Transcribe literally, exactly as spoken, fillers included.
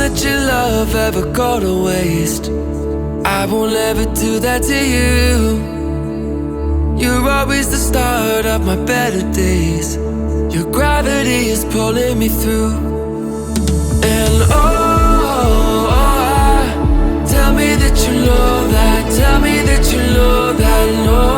let your love ever go to waste. I won't ever do that to you. You're always the start of my better days. Your gravity is pulling me through. And oh, I, tell me that you know that. Tell me that you know that. No,